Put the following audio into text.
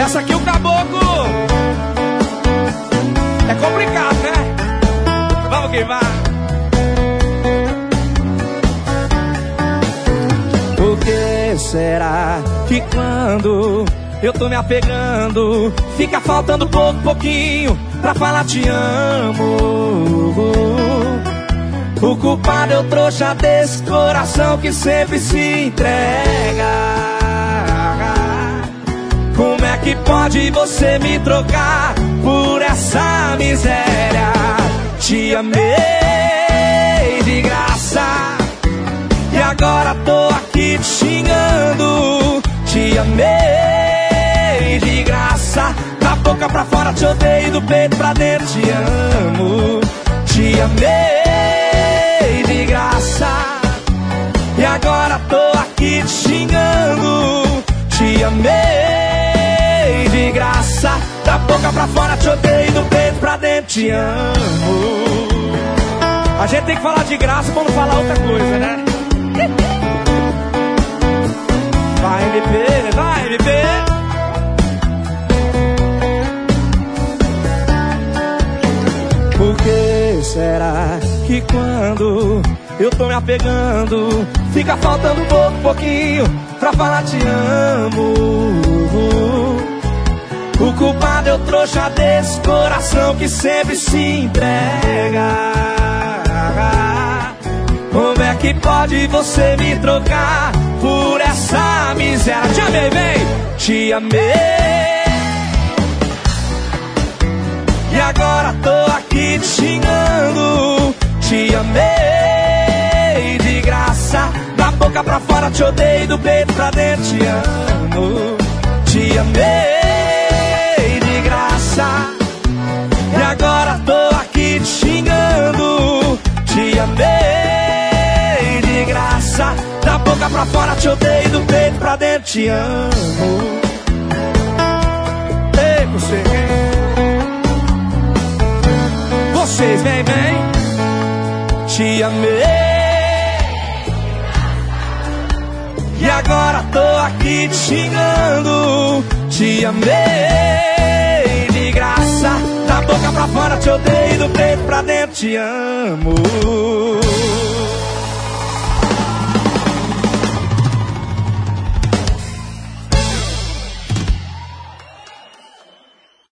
Essa aqui o caboclo é complicado, né? Vamos que vai. Por que será que quando eu tô me apegando fica faltando pouquinho pra falar te amo? O culpado é o trouxa desse coração que sempre se entrega. Como é que pode você me trocar por essa miséria? Te amei de graça e agora tô aqui te xingando. Te amei de graça, da boca pra fora te odeio, do peito pra dentro te amo. Te amei de graça e agora tô aqui te xingando. Te amei de graça, da boca pra fora te odeio, do peito pra dentro te amo. A gente tem que falar de graça pra não falar outra coisa, né? Vai, MP, vai, MP. Por que será que quando eu tô me apegando fica faltando pouquinho pra falar te amo? O culpado é o trouxa desse coração que sempre se entrega. Como é que pode você me trocar por essa miséria? Te amei, vem! Te amei e agora tô aqui te xingando. Te amei de graça, da boca pra fora te odeio, do peito pra dentro te amo. Te amei de graça e agora tô aqui te xingando. Te amei de graça, da boca pra fora te odeio, do peito pra dentro te amo. Ei, você, vocês, vem, vem. Te amei e agora tô aqui te xingando. Te amei de graça, da boca pra fora te odeio, do peito pra dentro te amo.